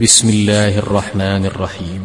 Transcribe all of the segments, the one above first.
بسم الله الرحمن الرحيم.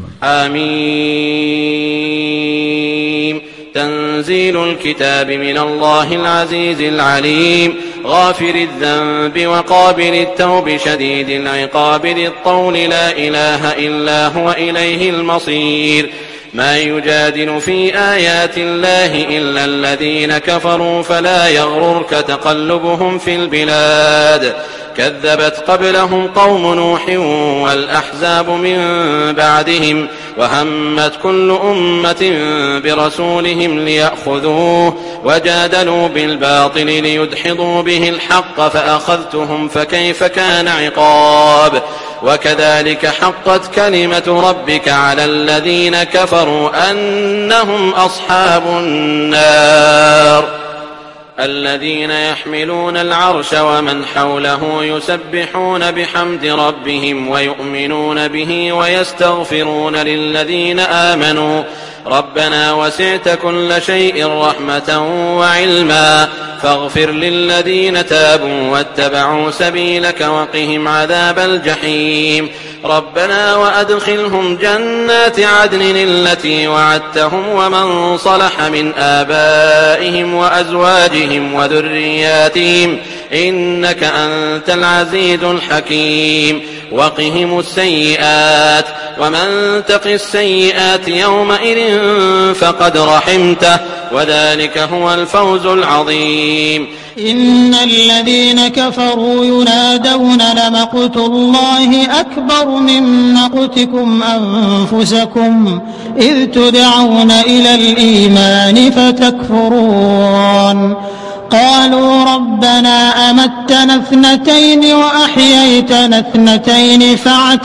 آمين. تنزيل الكتاب من الله العزيز العليم، غافر الذنب وقابل التوب شديد العقاب ذي الطول، لا إله إلا هو إليه المصير. ما يجادل في آيات الله إلا الذين كفروا، فلا يغررك تقلبهم في البلاد. كذبت قبلهم قوم نوح والأحزاب من بعدهم، وهمت كل أمة برسولهم ليأخذوه، وجادلوا بالباطل ليدحضوا به الحق، فأخذتهم فكيف كان عقاب. وكذلك حقت كلمة ربك على الذين كفروا أنهم أصحاب النار. الذين يحملون العرش ومن حوله يسبحون بحمد ربهم ويؤمنون به ويستغفرون للذين آمنوا ربنا وسعت كل شيء رحمة وعلما، فاغفر للذين تابوا واتبعوا سبيلك وقهم عذاب الجحيم. ربنا وأدخلهم جنات عدن التي وعدتهم ومن صلح من آبائهم وأزواجهم وذرياتهم إنك أنت العزيز الحكيم. وقهم السيئات، ومن تق السيئات يومئذ فقد رحمته، وذلك هو الفوز العظيم. إن الذين كفروا ينادون لمقت الله أكبر من مقتكم أنفسكم إذ تدعون إلى الإيمان فتكفرون. قالوا ربنا أمتنا اثنتين وأحييتنا اثنتين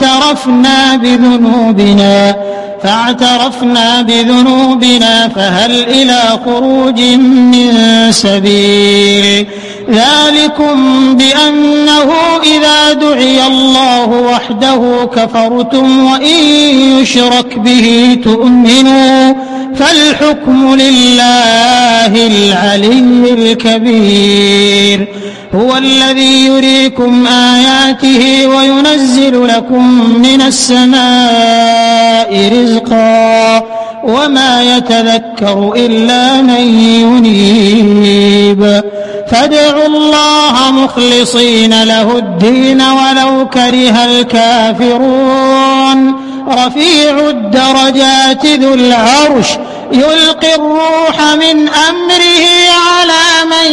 فاعترفنا بذنوبنا فهل إلى خروج من سبيل. ذلكم بأنه إذا دعي الله وحده كفرتم وإن يشرك به تؤمنوا، فالحكم لله العلي الكبير. هو الذي يريكم آياته وينزل لكم من السماء رزقا وما يتذكر إلا من ينيب. فادعوا الله مخلصين له الدين ولو كره الكافرون. رفيع الدرجات ذو العرش يلقي الروح من أمره على من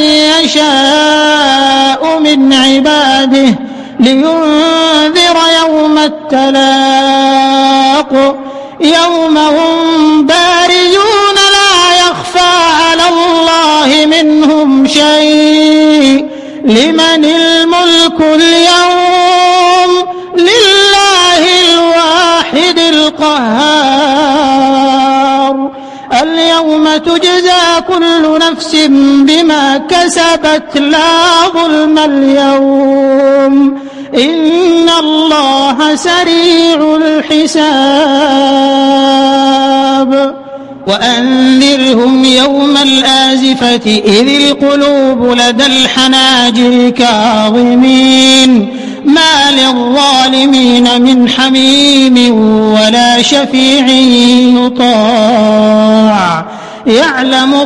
يشاء من عباده لينذر يوم التلاق، يوم هم بارزون لا يخفى على الله منهم شيء. لمن الملك اليوم؟ لله الواحد القهار. اليوم تجزى كل نفس بما كسبت لا ظلم اليوم، إن الله سريع الحساب. وأنذرهم يوم الآزفة إذ القلوب لدى الحناجر كاظمين، ما للظالمين من حميم ولا شفيع يطاع. يعلم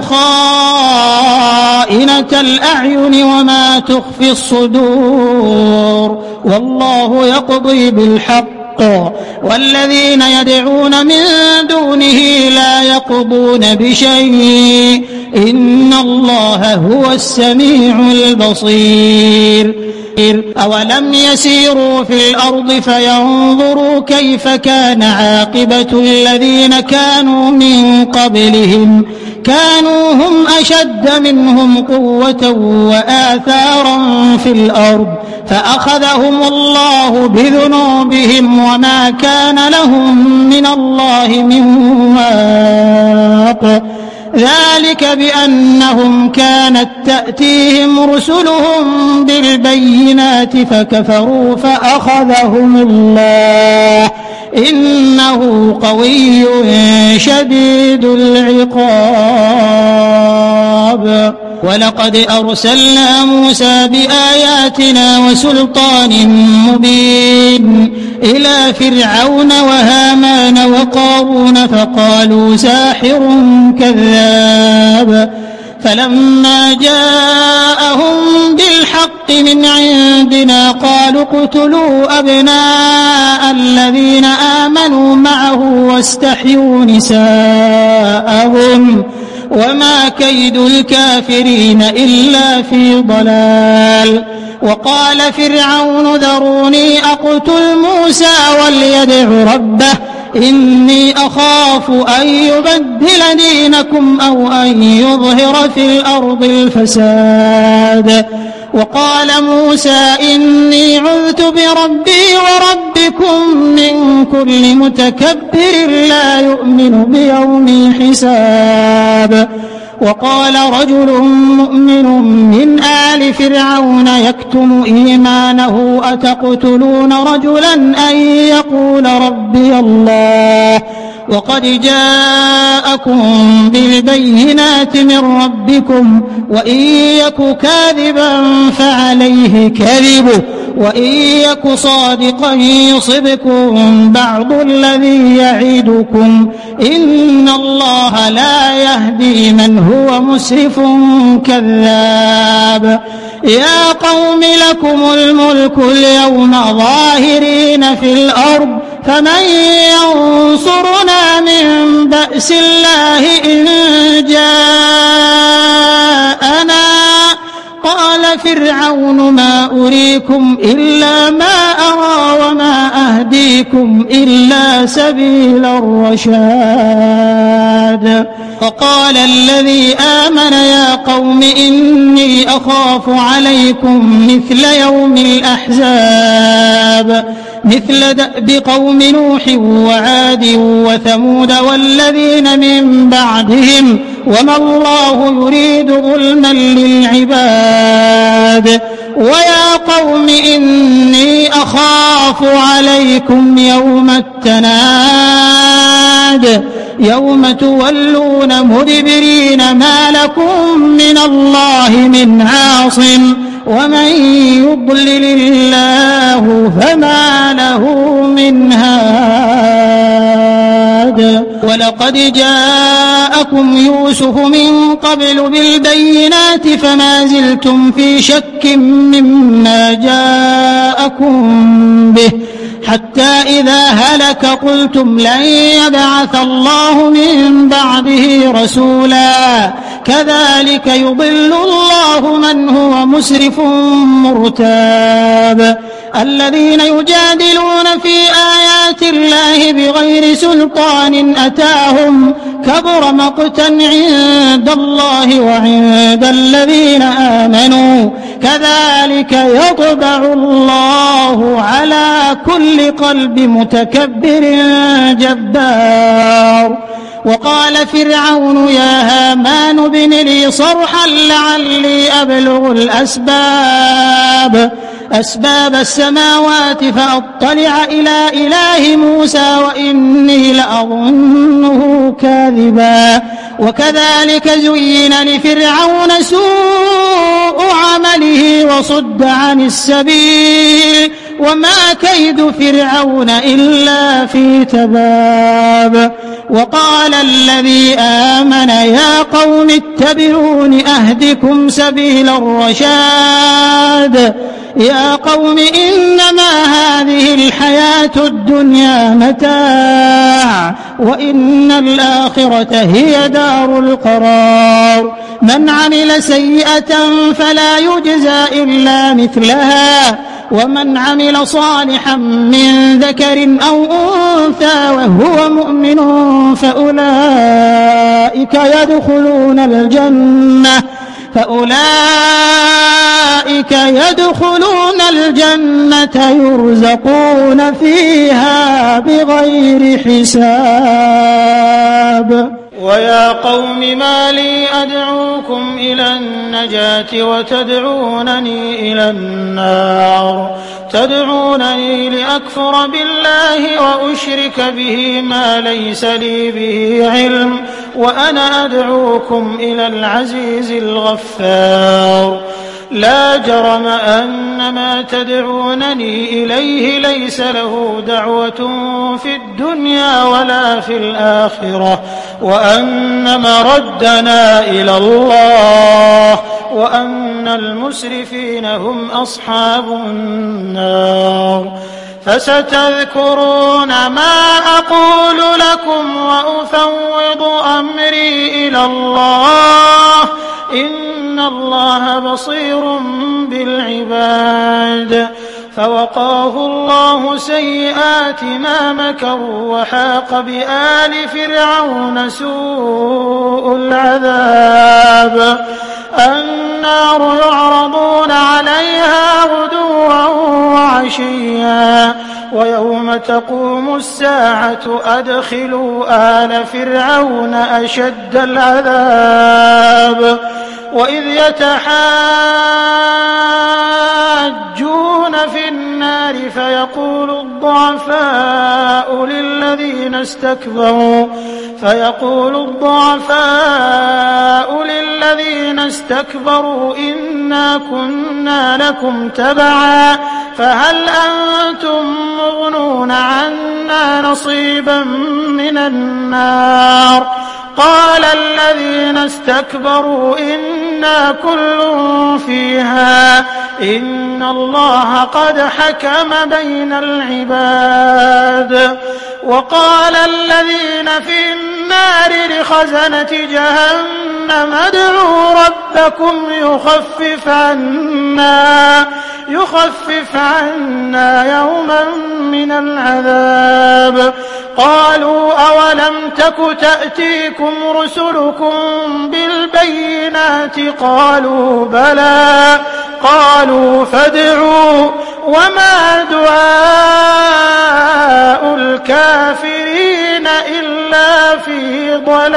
خائنة الأعين وما تخفي الصدور، والله يقضي بالحق والذين يدعون من دونه لا يقضون بشيء، إن الله هو السميع البصير. أولم يسيروا في الأرض فينظروا كيف كان عاقبة الذين كانوا من قبلهم، كانوا هم أشد منهم قوة وآثارا في الأرض، فأخذهم الله بذنوبهم وما كان لهم من الله من واق. ذلك بأنهم كانت تأتيهم رسلهم بالبينات فكفروا فأخذهم الله، إنه قوي شديد العقاب. ولقد أرسلنا موسى بآياتنا وسلطان مبين إلى فرعون وهامان وقارون فقالوا ساحر كذاب فلما جاءهم بالحق من عندنا قالوا اقتلوا أبناء الذين آمنوا معه واستحيوا نساءهم وما كيد الكافرين إلا في ضلال. وقال فرعون ذروني أقتل موسى وليدع ربه إني أخاف أن يبدل دينكم أو أن يظهر في الأرض الفساد. وقال موسى إني عذت بربي وربكم من كل متكبر لا يؤمن بيوم الحساب. وقال رجل مؤمن من آل فرعون يكتم إيمانه أتقتلون رجلا أن يقول ربي الله وقد جاءكم بالبينات من ربكم وإن يك كاذبا فعليه كذبه وإن يك صادقا يصبكم بعض الذي يعدكم إن الله لا يهدي من هو مسرف كذاب. يا قوم لكم الملك اليوم ظاهرين في الأرض فمن ينصرنا من بأس الله إن جاءنا. قال فرعون ما أريكم إلا ما أرى وما أهديكم إلا سبيل الرشاد. فقال الذي آمن يا قوم إني أخاف عليكم مثل يوم الأحزاب مثل دأب قوم نوح وعاد وثمود والذين من بعدهم وما الله يريد ظلما للعباد. ويا قوم إني أخاف عليكم يوم التناد يوم تولون مدبرين ما لكم من الله من عاصم ومن يضلل الله فما له من هاد. ولقد جاءكم يوسف من قبل بالبينات فما زلتم في شك مما جاءكم به حتى إذا هلك قلتم لن يبعث الله من بعده رسولا كذلك يضل الله من هو مسرف مرتاب. الذين يجادلون في آيات الله بغير سلطان أتاهم كبر مقتا عند الله وعند الذين آمنوا كذلك يطبع الله على كل قلب متكبر جبار. وقال فرعون يا هامان ابن لي صرحا لعلي أبلغ أسباب السماوات فأطلع إلى إله موسى وإني لأظنه كاذبا. وكذلك زين لفرعون سوء عمله وصد عن السبيل وما كيد فرعون إلا في تباب. وقال الذي آمن يا قوم اتبعون أهدكم سبيل الرشاد. يا قوم إنما هذه الحياة الدنيا متاع وإن الآخرة هي دار القرار. من عمل سيئة فلا يجزى إلا مثلها ومن عمل صالحا من ذكر أو أنثى وهو مؤمن فأولئك يدخلون الجنة يرزقون فيها بغير حساب. ويا قوم ما لي أدعوكم إلى النجاة وتدعونني إلى النار تدعونني لأكفر بالله وأشرك به ما ليس لي به علم وأنا أدعوكم إلى العزيز الغفار. لا جرم أن ما تدعونني إليه ليس له دعوة في الدنيا ولا في الآخرة وأن مردنا إلى الله وأن المسرفين هم أصحاب النار. فستذكرون ما أقول لكم وأفوض أمري إلى الله إن الله بصير بالعباد. فوقاه الله سيئات ما مكروا وحاق بآل فرعون سوء العذاب. النار يعرضون عليها غدوا وعشيا ويوم تقوم الساعة أدخلوا آل فرعون أشد العذاب. وإذ يتحاجون في النار فيقول الضعفاء للذين استكبروا إنا كنا لكم تبعا فهل أنتم مغنون عنا نصيبا من النار. قال الذين استكبروا إنا كل فيها إن الله قد حكم بين العباد. وقال الذين في النار لخزنة جهنم ادعوا ربكم يخفف عنا يوما من العذاب. قالوا أولم تك تأتيكم رسلكم بالبينات قالوا بلى قالوا فادعوا وما دعاء الكافرين إلا في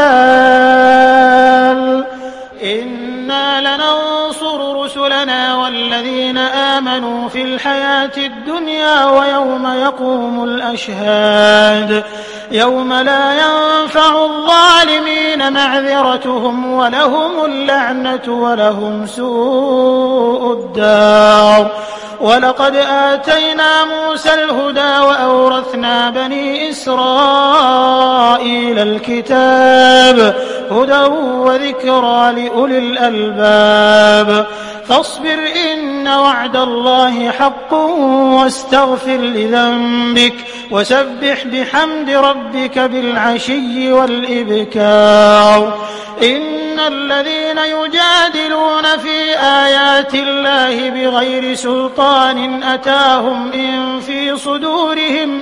ضلال. إنا لننصر رسلنا والذين آمنوا في الحياة الدنيا ويوم يقوم الأشهاد يوم لا ينفع الظالمين معذرتهم ولهم اللعنة ولهم سوء الدار. ولقد آتينا موسى الهدى وأورثنا بني إسرائيل الكتاب هدى وذكرى لأولي الألباب. فاصبر إن وعد الله حق واستغفر لذنبك وسبح بحمد ربك بالعشي والإبكار. إن الذين يجادلون في آيات الله بغير سلطان أتاهم إن في صدورهم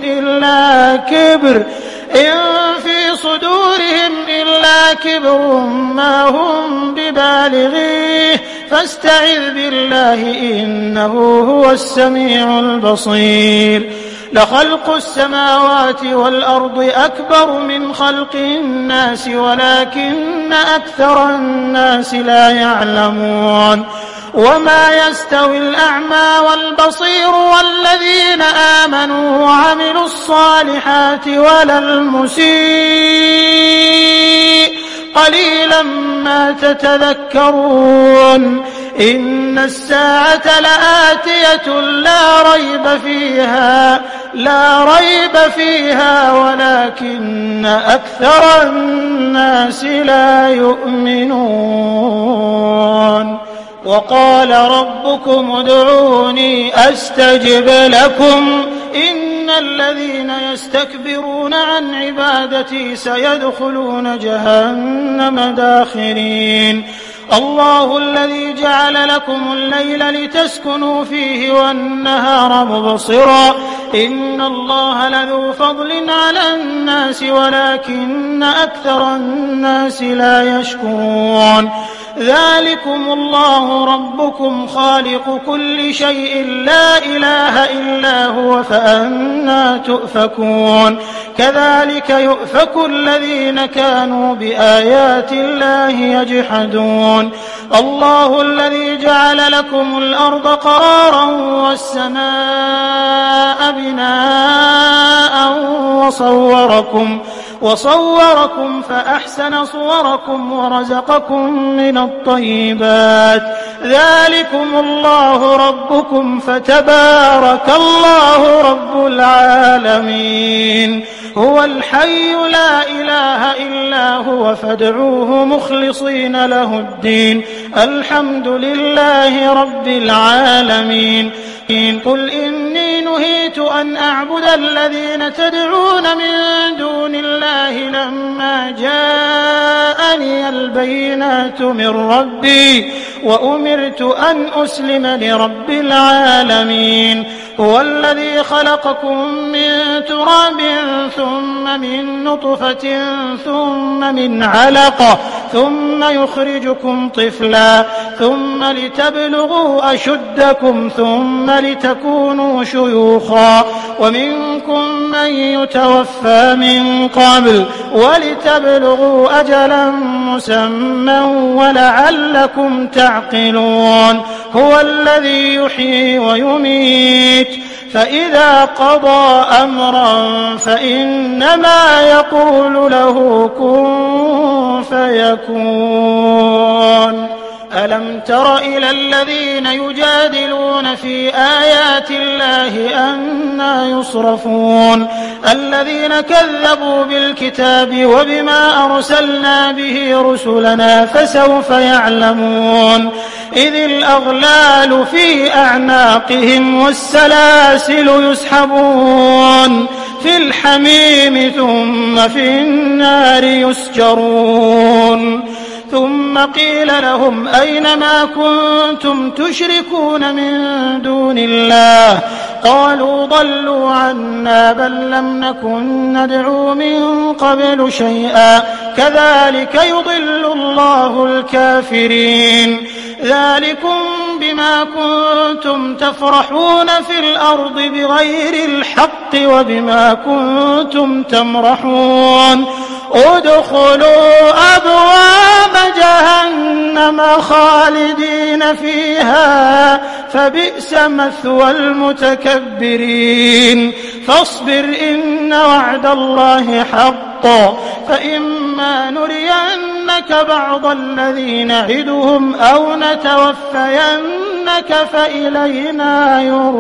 إلا كبر ما هم ببالغيه فاستعذ بالله إنه هو السميع البصير. لخلق السماوات والأرض أكبر من خلق الناس ولكن أكثر الناس لا يعلمون. وما يستوي الأعمى والبصير والذين آمنوا وعملوا الصالحات ولا المسيء قليلا ما تتذكرون. إن الساعة لآتية لا ريب فيها ولكن أكثر الناس لا يؤمنون. وقال ربكم ادعوني أستجب لكم إن الذين يستكبرون عن عبادتي سيدخلون جهنم داخرين. الله الذي جعل لكم الليل لتسكنوا فيه والنهار مبصرا إن الله لذو فضل على الناس ولكن أكثر الناس لا يشكرون. ذلكم الله ربكم خالق كل شيء لا إله إلا هو فأنى تؤفكون. كذلك يؤفك الذين كانوا بآيات الله يجحدون. الله الذي جعل لكم الأرض قرارا والسماء بناء وصوركم فأحسن صوركم ورزقكم من الطيبات ذلكم الله ربكم فتبارك الله رب العالمين هو الحي لا إله إلا هو فادعوه مخلصين له الدين الحمد لله رب العالمين قل إني نهيت أن أعبد الذين تدعون من دون الله لما جاءني البينات من ربي وأمرت أن أسلم لرب العالمين هو الذي خلقكم من تراب ثم من نطفة ثم من علقة ثم يخرجكم طفلا ثم لتبلغوا أشدكم ثم لتكونوا شيوخا ومنكم من يتوفى من قبل ولتبلغوا أجلا مسمى ولعلكم تعقلون هو الذي يحيي ويميت فإذا قضى أمرا فإنما يقول له كن فيكون ألم تر إلى الذين يجادلون في آيات الله أنى يصرفون الذين كذبوا بالكتاب وبما أرسلنا به رسلنا فسوف يعلمون إذ الأغلال في أعناقهم والسلاسل يسحبون في الحميم ثم في النار يسجرون ثم قيل لهم أين ما كنتم تشركون من دون الله قالوا ضلوا عنا بل لم نكن ندعو من قبل شيئا كذلك يضل الله الكافرين ذلكم بما كنتم تفرحون في الأرض بغير الحق وبما كنتم تمرحون ادخلوا أبواب جهنم خالدين فيها فبئس مثوى المتكبرين فاصبر إن وعد الله حق فإما نرينك بعض الذي نعدهم أو نتوفينك فإلينا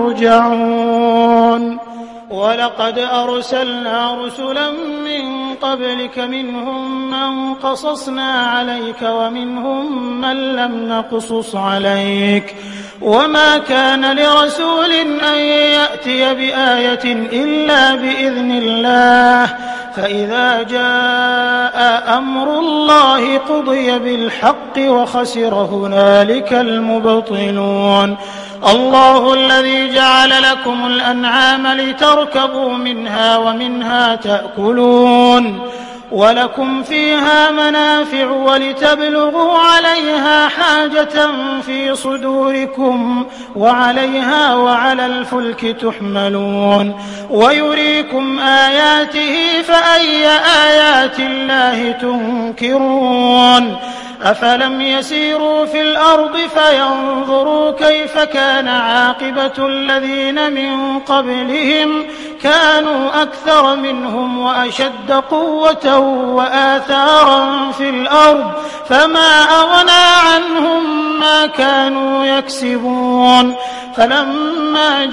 يرجعون ولقد أرسلنا رسلا من قبلك منهم من قصصنا عليك ومنهم من لم نقصص عليك وما كان لرسول أن يأتي بآية إلا بإذن الله فإذا جاء أمر الله قضي بالحق وخسر هنالك المبطلون الله الذي جعل لكم الأنعام لتركبوا منها ومنها تأكلون ولكم فيها منافع ولتبلغوا عليها حاجة في صدوركم وعليها وعلى الفلك تحملون ويريكم آياته فأي آيات الله تنكرون أفلم يسيروا في الأرض فينظروا كيف كان عاقبة الذين من قبلهم كانوا أكثر منهم وأشد قوة وآثارا في الأرض فما أغنى عنهم ما كانوا يكسبون فلما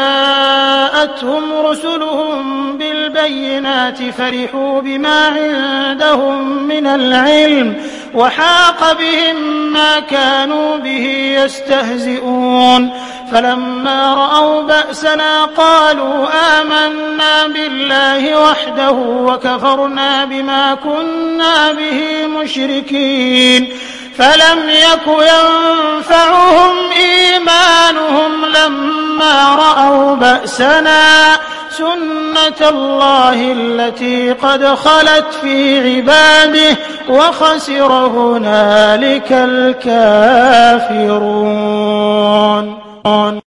جاءتهم رسلهم بالبينات فرحوا بما عندهم من العلم وحاق بهم ما كانوا به يستهزئون فلما رأوا بأسنا قالوا آمنا بالله وحده وكفرنا بما كنا به مشركين فلم يك ينفعهم إيمانهم لما رأوا بأسنا سنة الله التي قد خلت في عباده وخسر هنالك الكافرون